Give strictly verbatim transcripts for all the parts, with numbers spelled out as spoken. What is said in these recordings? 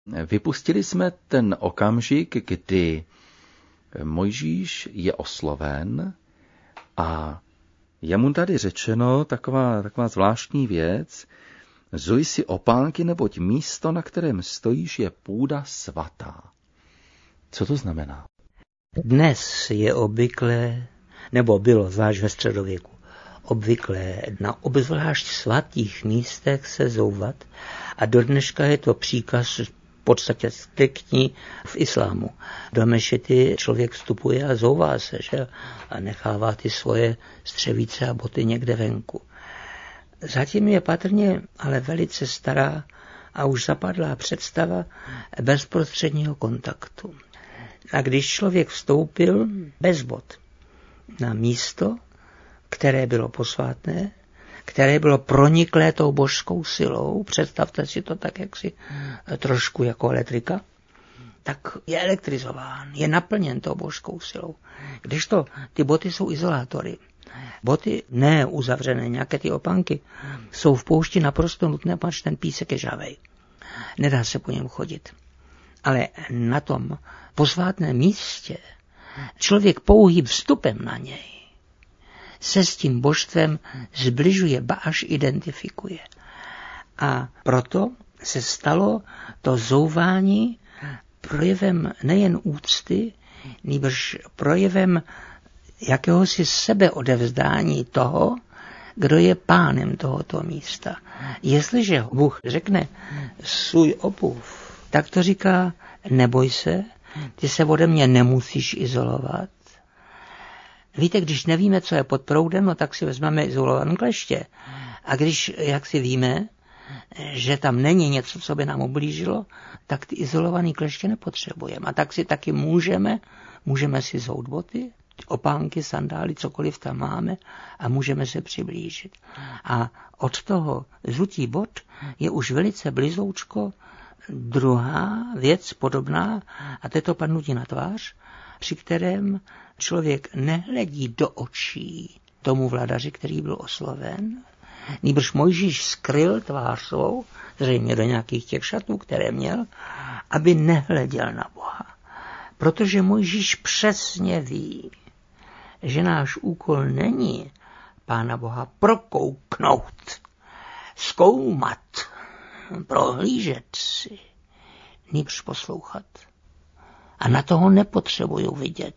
Vypustili jsme ten okamžik, kdy Mojžíš je osloven a je mu tady řečeno taková, taková zvláštní věc: zuj si opánky, neboť místo, na kterém stojíš, je půda svatá. Co to znamená? Dnes je obvyklé, nebo bylo zvlášť ve středověku, obvyklé na obzvlášť svatých místech se zouvat a do dneška je to příkaz v podstatě striktní v islámu. Do mešity člověk vstupuje a zouvá se, že? A nechává ty svoje střevíce a boty někde venku. Zatím je patrně ale velice stará a už zapadlá představa bezprostředního kontaktu. A když člověk vstoupil bez bot na místo, které bylo posvátné, které bylo proniklé tou božskou silou, představte si to tak jaksi trošku jako elektrika, tak je elektrizován, je naplněn tou božskou silou. Když to, ty boty jsou izolátory. Boty ne uzavřené, nějaké ty opánky, jsou v poušti naprosto nutné, protože ten písek je žavej. Nedá se po něm chodit. Ale na tom posvátném místě člověk pouhým vstupem na něj se s tím božstvem zbližuje, ba až identifikuje. A proto se stalo to zouvání projevem nejen úcty, nýbrž projevem jakéhosi sebeodevzdání toho, kdo je pánem tohoto místa. Jestliže Bůh řekne svůj opuv, tak to říká: neboj se, ty se ode mě nemusíš izolovat. Víte, když nevíme, co je pod proudem, no tak si vezmeme izolované kleště. A když, jak si víme, že tam není něco, co by nám ublížilo, tak ty izolované kleště nepotřebujeme. A tak si taky můžeme, můžeme si zout boty, opánky, sandály, cokoliv tam máme a můžeme se přiblížit. A od toho zutí bot je už velice blizoučko druhá věc podobná, a to je to padnutí na tvář, při kterém člověk nehledí do očí tomu vladaři, který byl osloven, nýbrž Mojžíš skryl tvář svou, zřejmě do nějakých těch šatů, které měl, aby nehleděl na Boha. Protože Mojžíš přesně ví, že náš úkol není Pána Boha prokouknout, zkoumat, prohlížet si, nýbrž poslouchat. A na toho nepotřebuju vidět.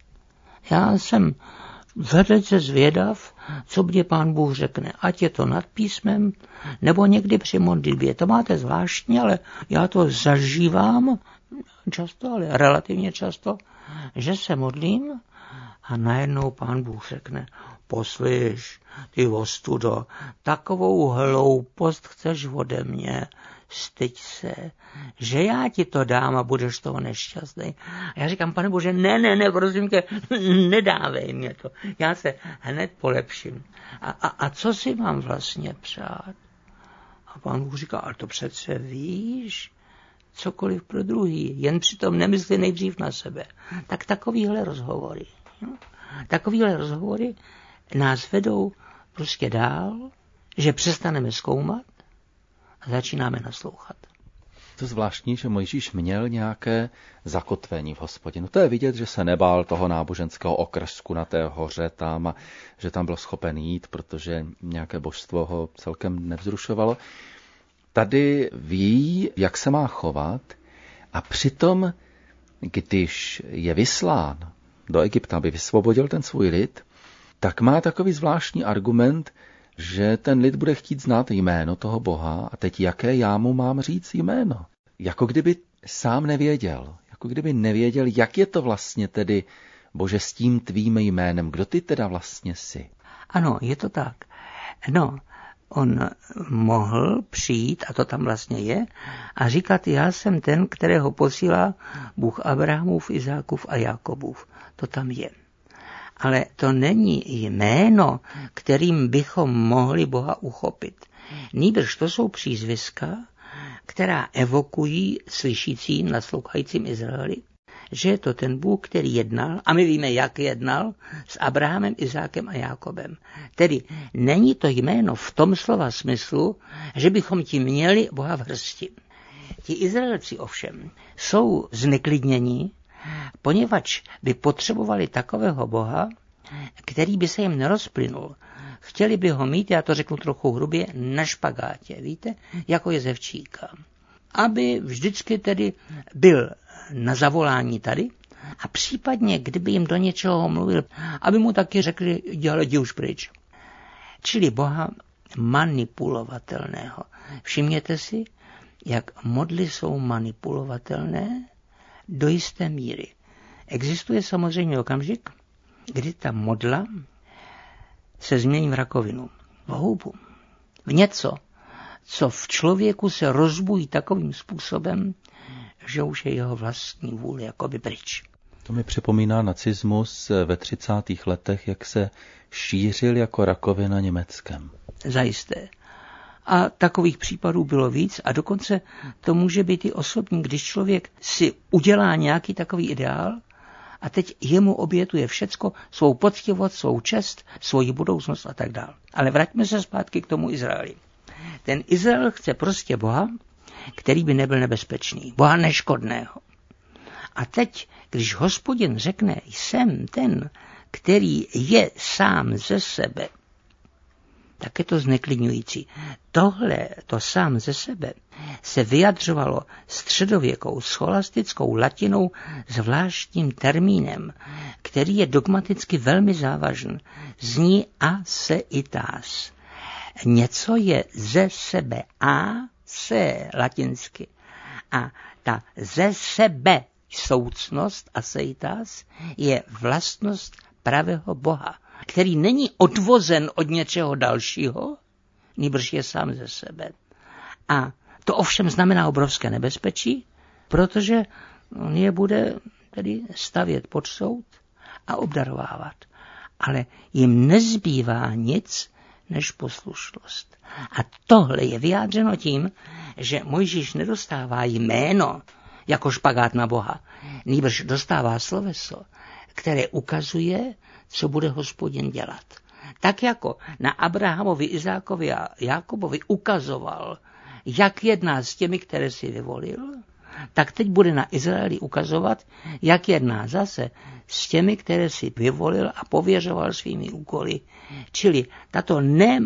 Já jsem velice zvědav, co mě Pán Bůh řekne. Ať je to nad písmem, nebo někdy při modlitbě. To máte zvláštně, ale já to zažívám často, ale relativně často, že se modlím a najednou Pán Bůh řekne: poslyš, ty ostudo, takovou hloupost chceš ode mě, styď se, že já ti to dám a budeš toho nešťastný. A já říkám: Pane Bože, ne, ne, ne, prosím tě, nedávej mě to. Já se hned polepším. A, a, a co si mám vlastně přát? A Pán Bůh říká: ale to přece víš, cokoliv pro druhý, jen přitom nemyslí nejdřív na sebe. Tak takovýhle rozhovory, no? takovýhle rozhovory nás vedou prostě dál, že přestaneme zkoumat a začínáme naslouchat. To zvláštní, že Mojžíš měl nějaké zakotvení v Hospodinu. To je vidět, že se nebál toho náboženského okrsku na té hoře tam a že tam byl schopen jít, protože nějaké božstvo ho celkem nevzrušovalo. Tady ví, jak se má chovat, a přitom, když je vyslán do Egypta, aby vysvobodil ten svůj lid, tak má takový zvláštní argument, že ten lid bude chtít znát jméno toho Boha a teď jaké já mu mám říct jméno. Jako kdyby sám nevěděl, jako kdyby nevěděl, jak je to vlastně tedy, Bože, s tím tvým jménem, kdo ty teda vlastně jsi. Ano, je to tak. No, on mohl přijít, a to tam vlastně je, a říkat: já jsem ten, kterého posílá Bůh Abrahamův, Izákův a Jakobův. To tam je. Ale to není jméno, kterým bychom mohli Boha uchopit. Nýbrž to jsou přízviska, která evokují slyšícím, naslouchajícím Izraeli, že je to ten Bůh, který jednal, a my víme, jak jednal, s Abrahamem, Izákem a Jákobem. Tedy není to jméno v tom slova smyslu, že bychom tím měli Boha v hrsti. Ti Izraelci ovšem jsou zneklidnění, poněvadž by potřebovali takového Boha, který by se jim nerozplynul. Chtěli by ho mít, já to řeknu trochu hrubě, na špagátě, víte, jako Jezevčíka. Aby vždycky tedy byl na zavolání tady a případně, kdyby jim do něčeho mluvil, aby mu taky řekli, dělej, jdi už pryč. Čili Boha manipulovatelného. Všimněte si, jak modly jsou manipulovatelné do jisté míry. Existuje samozřejmě okamžik, kdy ta modla se změní v rakovinu, v houbu, v něco, co v člověku se rozbují takovým způsobem, že už je jeho vlastní vůle jakoby pryč. To mi připomíná nacismus ve třicátých letech, jak se šířil jako rakovina Německem. Zajisté. A takových případů bylo víc a dokonce to může být i osobní, když člověk si udělá nějaký takový ideál a teď jemu obětuje všecko, svou poctivost, svou čest, svoji budoucnost a tak dále. Ale vraťme se zpátky k tomu Izraeli. Ten Izrael chce prostě Boha, který by nebyl nebezpečný, Boha neškodného. A teď, když Hospodin řekne, jsem ten, který je sám ze sebe, tak je to zneklidňující. Tohle, to sám ze sebe, se vyjadřovalo středověkou scholastickou latinou zvláštním termínem, který je dogmaticky velmi závažný. Zní aseitas. Něco je ze sebe, a se latinsky. A ta ze sebe soucnost aseitas je vlastnost pravého Boha, který není odvozen od něčeho dalšího, nýbrž je sám ze sebe. A to ovšem znamená obrovské nebezpečí, protože on je bude tedy stavět pod soud a obdarovávat. Ale jim nezbývá nic než poslušnost. A tohle je vyjádřeno tím, že Mojžíš nedostává jméno jako špagát na Boha, nýbrž dostává sloveso, které ukazuje, co bude Hospodin dělat. Tak jako na Abrahamovi, Izákovi a Jákobovi ukazoval, jak jedná s těmi, které si vyvolil, tak teď bude na Izraeli ukazovat, jak jedná zase s těmi, které si vyvolil a pověřoval svými úkoly. Čili tato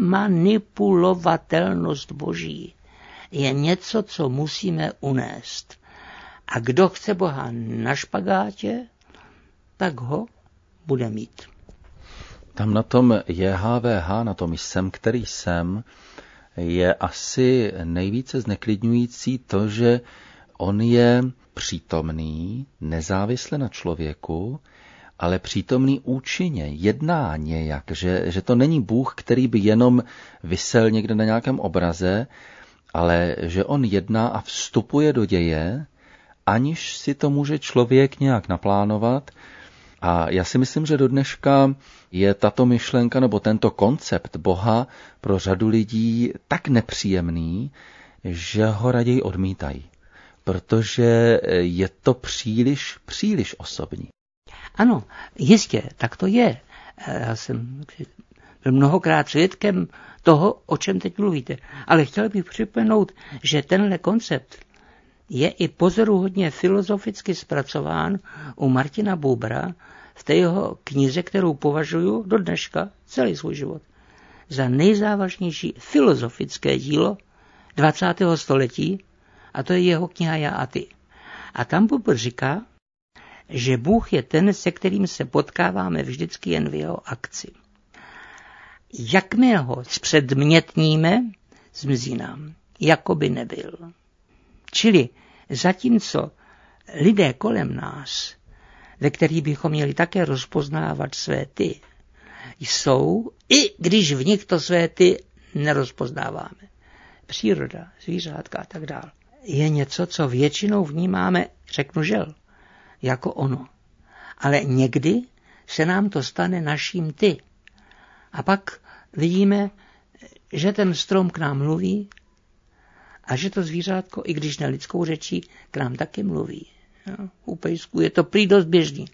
nemanipulovatelnost Boží je něco, co musíme unést. A kdo chce Boha na špagátě, tak ho bude mít. Tam na tom J H V H, na tom jsem, který jsem, je asi nejvíce zneklidňující to, že on je přítomný, nezávisle na člověku, ale přítomný účinně, jedná nějak, že, že to není Bůh, který by jenom visel někde na nějakém obraze, ale že on jedná a vstupuje do děje, aniž si to může člověk nějak naplánovat. A já si myslím, že do dneška je tato myšlenka nebo tento koncept Boha pro řadu lidí tak nepříjemný, že ho raději odmítají, protože je to příliš, příliš osobní. Ano, jistě, tak to je. Já jsem byl mnohokrát svědkem toho, o čem teď mluvíte. Ale chtěl bych připomenout, že tenhle koncept je i pozoruhodně filozoficky zpracován u Martina Bubra v té jeho knize, kterou považuji do dneška celý svůj život za nejzávažnější filozofické dílo dvacátého století, a to je jeho kniha Já a ty. A tam Bubr říká, že Bůh je ten, se kterým se potkáváme vždycky jen v jeho akci. Jakmile ho zpředmětníme, zmizí nám, jako by nebyl. Čili zatímco lidé kolem nás, ve kterých bychom měli také rozpoznávat své ty, jsou, i když v nich to své ty nerozpoznáváme. Příroda, zvířátka a tak dále. Je něco, co většinou vnímáme, řeknu žel, jako ono. Ale někdy se nám to stane naším ty. A pak vidíme, že ten strom k nám mluví a že to zvířátko, i když ne lidskou řečí, k nám taky mluví. No, u pejsků je to prý dost běžný.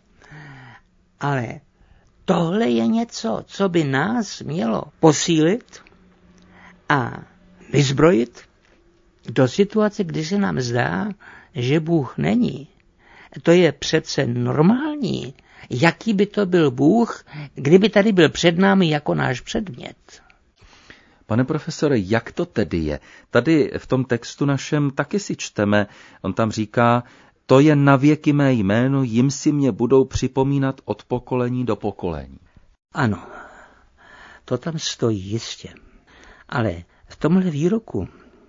Ale tohle je něco, co by nás mělo posílit a vyzbrojit do situace, kdy se nám zdá, že Bůh není. To je přece normální. Jaký by to byl Bůh, kdyby tady byl před námi jako náš předmět? Pane profesore, jak to tedy je? Tady v tom textu našem taky si čteme, on tam říká, to je na věky mé jméno, jim si mě budou připomínat od pokolení do pokolení. Ano, to tam stojí jistě. Ale v tomhle výroku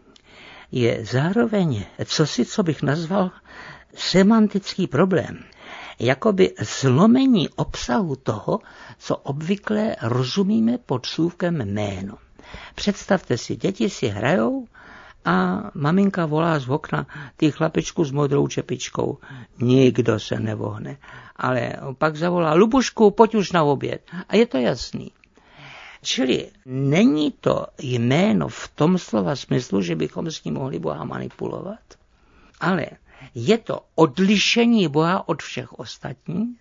je zároveň cosi, co bych nazval semantický problém. Jakoby zlomení obsahu toho, co obvykle rozumíme pod slůvkem jméno. Představte si, děti si hrajou a maminka volá z okna, ty chlapičku s modrou čepičkou. Nikdo se nevohne. Ale pak zavolá, Lubušku, pojď už na oběd. A je to jasný. Čili není to jméno v tom slova smyslu, že bychom s ním mohli Boha manipulovat, ale je to odlišení Boha od všech ostatních,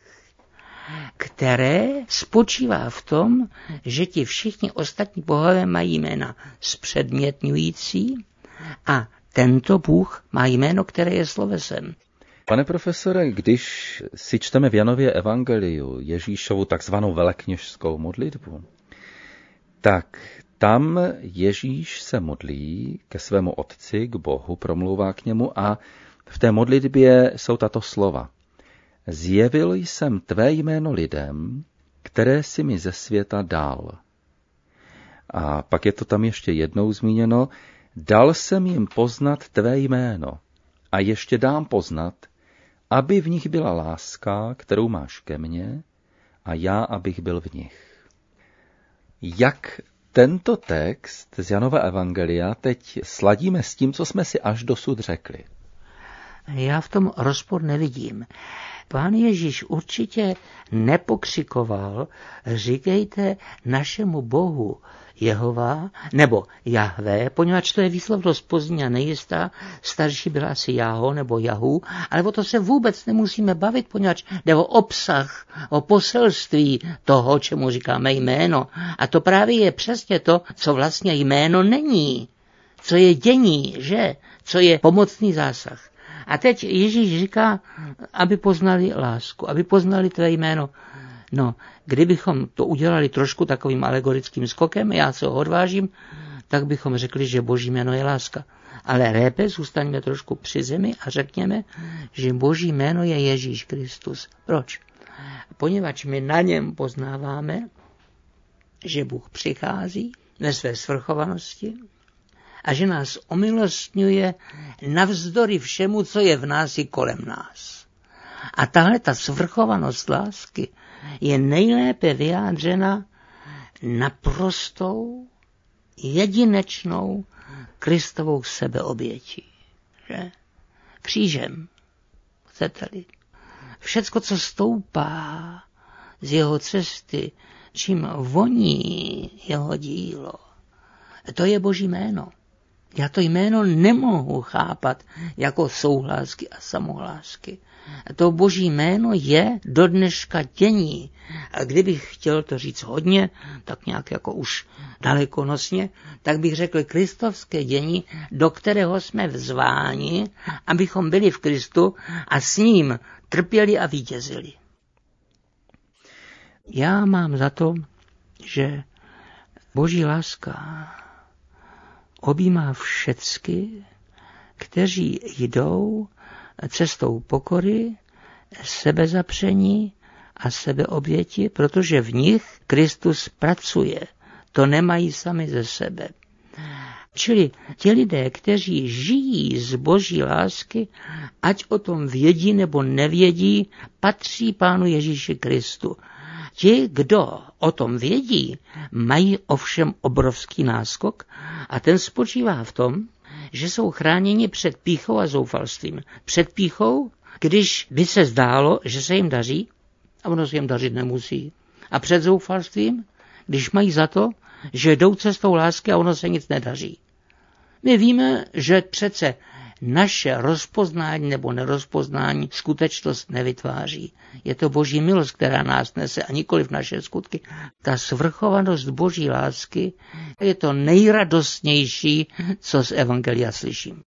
které spočívá v tom, že ti všichni ostatní bohové mají jména zpředmětňující a tento Bůh má jméno, které je slovesem. Pane profesore, když si čteme v Janově evangeliu Ježíšovu takzvanou velekněžskou modlitbu, tak tam Ježíš se modlí ke svému otci, k Bohu, promlouvá k němu a v té modlitbě jsou tato slova. Zjevil jsem tvé jméno lidem, které si mi ze světa dal. A pak je to tam ještě jednou zmíněno. Dal jsem jim poznat tvé jméno a ještě dám poznat, aby v nich byla láska, kterou máš ke mně, a já, abych byl v nich. Jak tento text z Janova evangelia teď sladíme s tím, co jsme si až dosud řekli? Já v tom rozpor nevidím. Pán Ježíš určitě nepokřikoval, říkejte našemu Bohu Jehova nebo Jahve, poněvadž to je výslovnost pozdní a nejistá, starší byla asi Jaho nebo Jahu, ale o to se vůbec nemusíme bavit, poněvadž jde o obsah, o poselství toho, čemu říkáme jméno. A to právě je přesně to, co vlastně jméno není, co je dění, že? Co je pomocný zásah. A teď Ježíš říká, aby poznali lásku, aby poznali tvé jméno. No, kdybychom to udělali trošku takovým alegorickým skokem, já se ho odvážím, tak bychom řekli, že Boží jméno je láska. Ale lépe zůstaňme trošku při zemi a řekněme, že Boží jméno je Ježíš Kristus. Proč? Poněvadž my na něm poznáváme, že Bůh přichází ve své svrchovanosti, a že nás omilostňuje navzdory všemu, co je v nás i kolem nás. A tahle ta svrchovanost lásky je nejlépe vyjádřena naprostou, jedinečnou Kristovou sebeobětí. Že? Křížem, chcete-li. Všecko, co stoupá z jeho cesty, čím voní jeho dílo, to je Boží jméno. Já to jméno nemohu chápat jako souhlásky a samohlásky. To Boží jméno je do dneška dění. A kdybych chtěl to říct hodně, tak nějak jako už dalekonosně, tak bych řekl kristovské dění, do kterého jsme vzváni, abychom byli v Kristu a s ním trpěli a vítězili. Já mám za to, že Boží láska objímá všecky, kteří jdou cestou pokory, sebezapření a sebeoběti, protože v nich Kristus pracuje. To nemají sami ze sebe. Čili ti lidé, kteří žijí z Boží lásky, ať o tom vědí nebo nevědí, patří Pánu Ježíši Kristu. Ti, kdo o tom vědí, mají ovšem obrovský náskok a ten spočívá v tom, že jsou chráněni před pýchou a zoufalstvím. Před pýchou, když by se zdálo, že se jim daří, a ono se jim dařit nemusí. A před zoufalstvím, když mají za to, že jdou cestou lásky a ono se nic nedaří. My víme, že přece naše rozpoznání nebo nerozpoznání skutečnost nevytváří. Je to Boží milost, která nás nese a nikoliv naše skutky. Ta svrchovanost Boží lásky je to nejradostnější, co z evangelia slyším.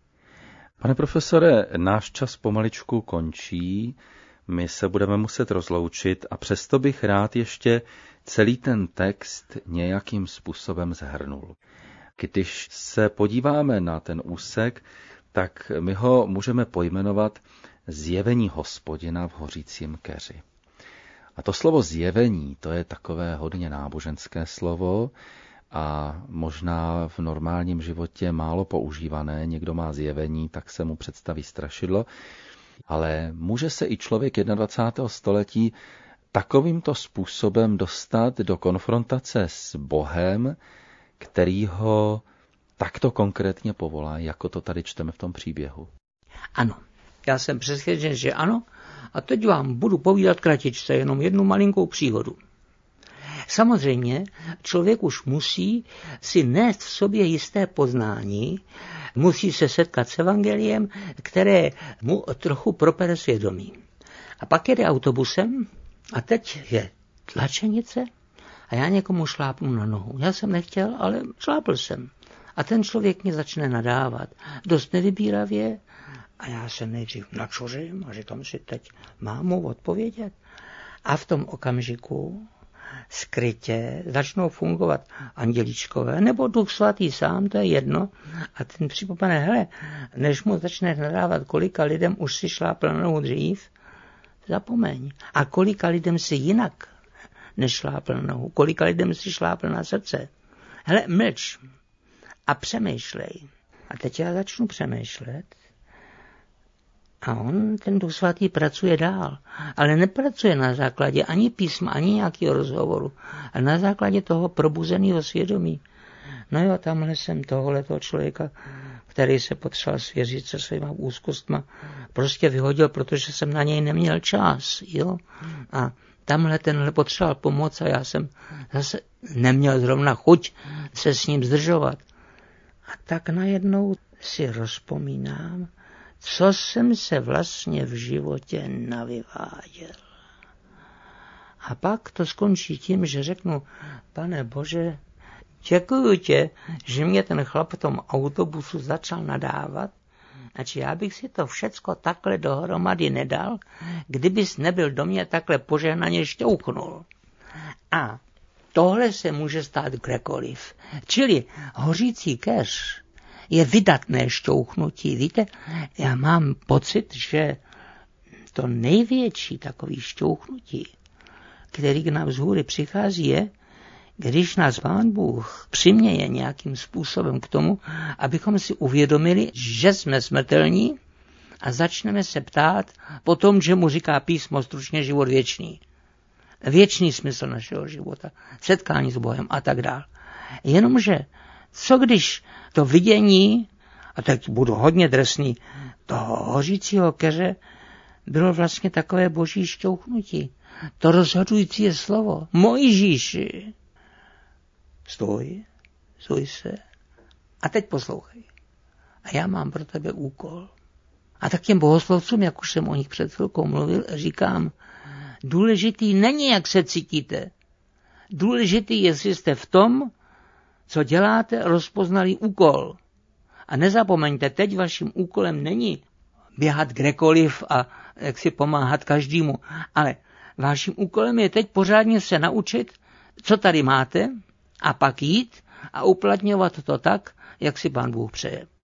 Pane profesore, náš čas pomaličku končí, my se budeme muset rozloučit a přesto bych rád ještě celý ten text nějakým způsobem shrnul. Když se podíváme na ten úsek, tak my ho můžeme pojmenovat zjevení Hospodina v hořícím keři. A to slovo zjevení, to je takové hodně náboženské slovo a možná v normálním životě málo používané. Někdo má zjevení, tak se mu představí strašidlo, ale může se i člověk dvacátého prvního století takovýmto způsobem dostat do konfrontace s Bohem, který ho takto konkrétně povolá, jako to tady čteme v tom příběhu. Ano, já jsem přesvědčen, že ano, a teď vám budu povídat kratičce, jenom jednu malinkou příhodu. Samozřejmě člověk už musí si nést v sobě jisté poznání, musí se setkat s evangeliem, které mu trochu propere svědomí. A pak jede autobusem a teď je tlačenice a já někomu šlápnu na nohu. Já jsem nechtěl, ale šlápl jsem. A ten člověk mě začne nadávat. Dost nevybíravě a já se nejdřív načuřím a říkám si teď, mám mu odpovědět. A v tom okamžiku skrytě začnou fungovat andělíčkové, nebo Duch Svatý sám, to je jedno. A ten připomene, hele, než mu začne nadávat, kolika lidem už si šlápl na nohu dřív, zapomeň. A kolika lidem si jinak nešlápl na nohu, kolika lidem si šlápl na srdce. Hele, mlč a přemýšlej. A teď já začnu přemýšlet a on, ten Duch Svatý, pracuje dál. Ale nepracuje na základě ani písma, ani nějakého rozhovoru, ale na základě toho probuzeného svědomí. No jo, tamhle jsem tohohletoho člověka, který se potřeboval svěřit se svýma úzkostma, prostě vyhodil, protože jsem na něj neměl čas, jo. A tamhle tenhle potřeboval pomoc a já jsem zase neměl zrovna chuť se s ním zdržovat. A tak najednou si rozpomínám, co jsem se vlastně v životě navyváděl. A pak to skončí tím, že řeknu, Pane Bože, děkuju tě, že mě ten chlap v tom autobusu začal nadávat, znači já bych si to všecko takhle dohromady nedal, kdybys nebyl do mě takhle požehnaně šťouchnul. A tohle se může stát kdekoliv. Čili hořící keř je vydatné šťouchnutí. Víte, já mám pocit, že to největší takový šťouchnutí, který k nám z hůry přichází, je, když nás Pán Bůh přiměje nějakým způsobem k tomu, abychom si uvědomili, že jsme smrtelní a začneme se ptát po tom, že mu říká písmo stručně život věčný. Věčný smysl našeho života, setkání s Bohem a tak dále. Jenomže, co když to vidění, a teď budu hodně drsný, toho hořícího keře bylo vlastně takové boží šťouchnutí. To rozhodující je slovo. Mojžíši, stoj, stoj se a teď poslouchej. A já mám pro tebe úkol. A tak těm bohoslovcům, jak už jsem o nich před chvilkou mluvil, říkám, důležitý není, jak se cítíte. Důležitý, jestli jste v tom, co děláte, rozpoznali úkol. A nezapomeňte, teď vaším úkolem není běhat kdekoliv a jak si pomáhat každému, ale vaším úkolem je teď pořádně se naučit, co tady máte, a pak jít a uplatňovat to tak, jak si Pán Bůh přeje.